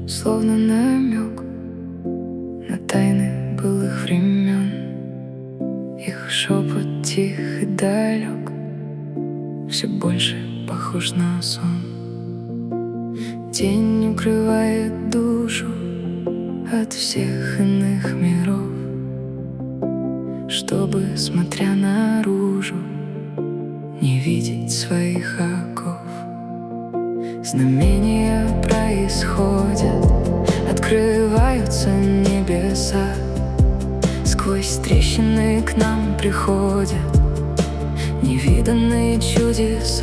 словно намек на тайны былых времен. Их шепот тих и далек, все больше похож на сон. Тень укрывает душу от всех иных миров, чтобы, смотря наружу, не видеть своих оков. Знамения происходят, открываются небеса, сквозь трещины к нам приходят невиданные чудеса.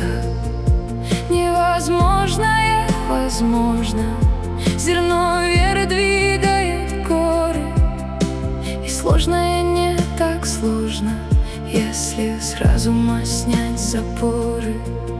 Невозможное возможно, зерно веры двигает горы, и сложное не так сложно, если с разума снять запоры.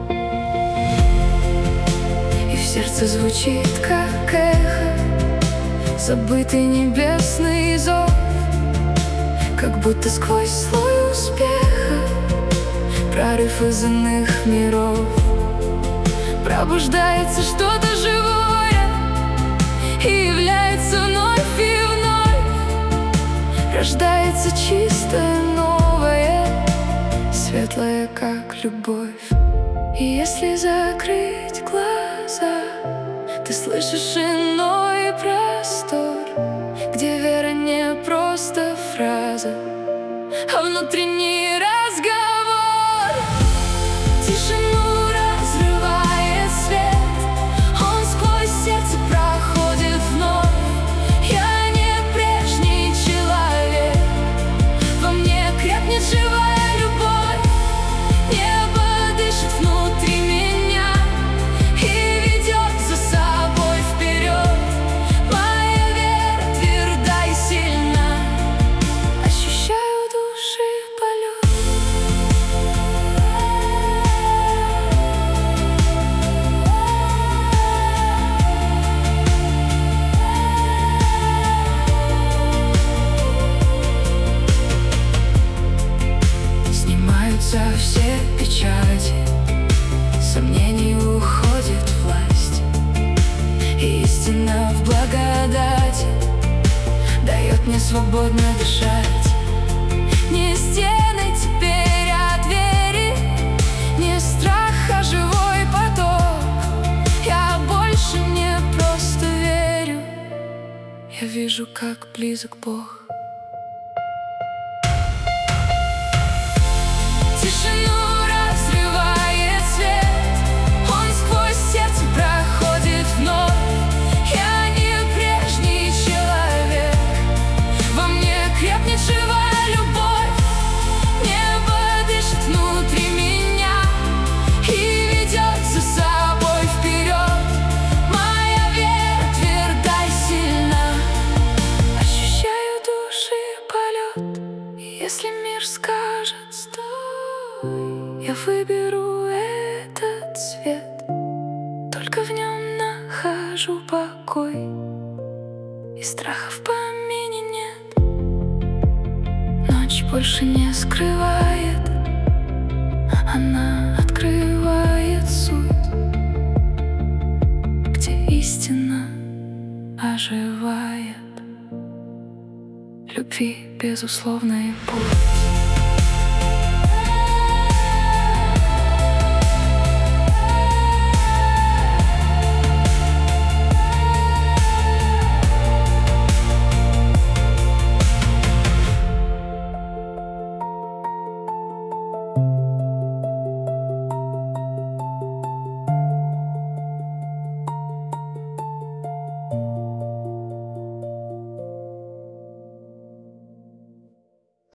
И в сердце звучит, как эхо, забытый небесный зов, как будто сквозь слой успеха прорыв из иных миров. Пробуждается что-то живое и является вновь и вновь. Рождается чистое новое, светлое, как любовь. И если закрыть глаза, ты слышишь иной простор, где вера не просто фраза, а внутренний разговор. Тишину разрывает свет, он сквозь сердце проходит вновь. Я не прежний человек, во мне крепнет живая любовь. Небо дышит внутри меня и ведет за собой вперед. Моя вера тверда и сильна, ощущаю души полет. Снимаются все печати, сомнений уходит власть, и истина в благодати дает мне свободно дышать. Не стены теперь, а двери, не страх, а живой поток. Я больше не просто верю, я вижу, как близок Бог. Тишину разрывает свет, он сквозь сердце проходит вновь. Я не прежний человек, во мне крепнет живая любовь. Небо дышит внутри меня и ведет за собой вперед. Моя вера тверда и сильна, ощущаю души полет. И если мир скажет «стой», я выберу этот цвет, только в нем нахожу покой, и страха в помине нет. Ночь больше не скрывает, она открывает суть, где истина оживает, любви безусловный путь.